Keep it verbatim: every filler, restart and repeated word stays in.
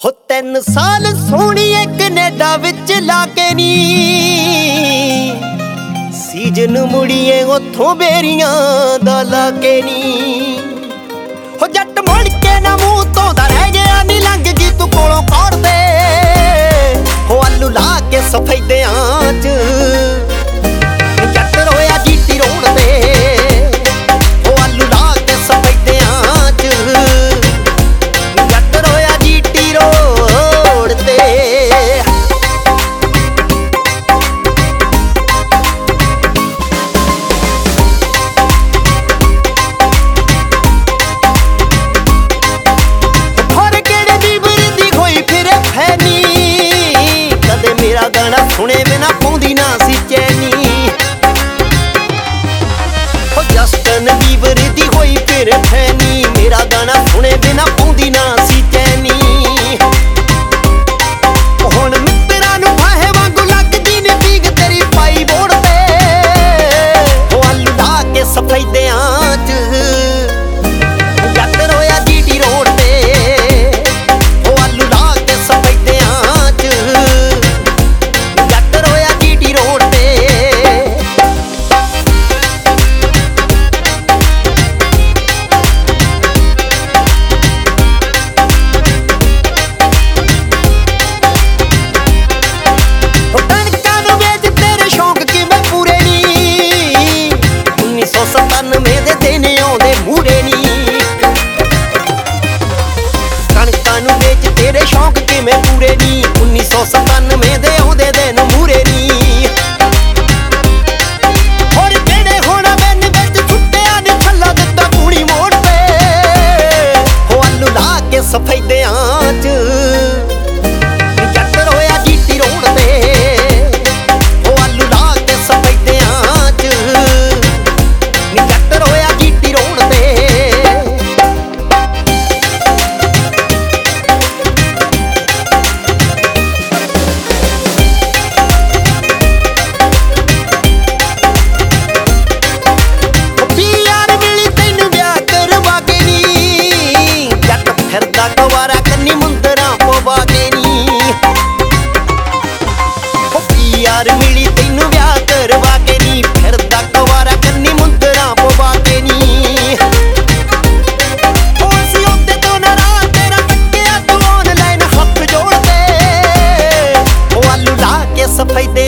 ਹੋ ਤਿੰਨ ਸਾਲ ਸੋਹਣੀਏ ਕੈਨੇਡਾ ਵਿੱਚ ਲਾ ਕੇ ਨੀ ਸੀਜਨ ਮੁੜੀਏ ਉੱਥੋਂ ਬੇਰੀਆਂ ਦਾ ਲਾ ਕੇ ਨੀ ਹੋ ਜੱਟ ਮੁੜ ਕੇ ਨਾ ਮੂੰਹ ਧੋਂਦਾ ਰਹਿ ਗਿਆ ਨੀ ਲੰਘ ਗਈ ਤੂੰ ਕੋਲੋਂ ਕੌੜ ਦੇ ਹੋ ਆਲੂ ਲਾ ਕੇ ਸਫੈਦਿਆਂ ਚ ਜੱਟ ਰੋਇਆ ਜੀਤੀ ਰੋਣ ਦੇ ਹੋ ਆਲੂ ਲਾ ਕੇ ਸਫੈਦਿਆਂ ਚ ਜੱਟ ਰੋਇਆ ਜੀਤੀ ਰੋੜ ਤੇ ਮੇਰਾ ਗਾਣਾ ਸੁਣੇ ਬਿਨਾ ਪਾਉਂਦੀ ਨਾ ਸੀ ਚੈਨੀ ਹੋ ਜਸਟਨ ਬੀਬਰ ਦੀ ਹੋਈ ਫਿਰ ਫੈਨੀ ਮੇਰਾ ਗਾਣਾ ਸੁਣੇ ਬਿਨਾ ਪਾਉਂਦੀ ਨਾ ਸੀ ਚੈਨੀ ਹੁਣ ਮਿੱਤਰਾਂ ਨੂੰ ਫਾਹੇ ਵਾਂਗੂ ਲੱਗਦੀ ਨੀ ਪੀਗ ਤੇਰੀ ਪਾਈ ਬੋੜ ਤੇ ਹੋ ਆਲੂ ਲਾ ਕੇ ਸਫੈਦਿਆਂ ਚ ਜੱਟ ਰੋਇਆ ਜੀਟੀ ਰੋਡ ਤੇ ਹੋ ਆਲੂ ਲਾ ਕੇ ਸਫੈਦਿਆਂ ਚ ਸਤਾਨਵੇਂ ਦੇ ਦਿਨ ਆਉਂਦੇ ਮੂਰੇ ਨੀ ਕਣਕਾਂ ਨੂੰ ਵੇਚ ਤੇਰੇ ਸ਼ੌਂਕ ਕਿਵੇਂ ਪੂਰੇ ਨੀ ਉੱਨੀ ਸੌ ਸਤਾਨਵੇਂ ਦੇ ਆਉਂਦੇ ਦਿਨ ਮੂਰੇ ਨੀ ਹੋਰ ਕਿਹੜੇ ਹੋਣਾ ਮੈਨ ਵਿੱਚ ਛੁੱਟਿਆ ਨੀ ਛੱਲਾ ਦਿੱਤਾ ਕੂਣੀ ਮੋੜ ਤੇ ਹੋ ਆਲੂ ਲਾ ਕੇ ਸਫੈਦਿਆਂ ਚ ਜੱਟ ਰੋਇਆ ਜੀਤੀ ਰੋਡ ਤੇ ਹੋ ਆਲੂ ਲਾ ਕੇ ਸਫੈਦਿਆਂ ਚ ਫਿਰਦਾ ਕਵਾਰਾ ਕੰਨੀ ਮੁੰਦਰਾਂ ਪਵਾ ਕੇ ਨੀ ਹੋ ਪੀਆਰ ਮਿਲੀ ਤੈਨੂੰ ਵਿਆਹ ਕਰਵਾ ਕੇ ਨੀ ਫਿਰਦਾ ਕਵਾਰਾ ਕੰਨੀ ਮੁੰਦਰਾਂ ਪਵਾ ਕੇ ਨੀ ਹੋ ਸੀ ਉੱਤੇ ਤੋਂ ਨਾਰਾਜ਼ ਤੇਰਾ ਕੱਟਿਆ ਤੂੰ ਆਨਲਾਈਨ ਹੱਥ ਜੋੜ ਦੇ ਹੋ ਆਲੂ ਲਾ ਕੇ ਸਫੈਦੇ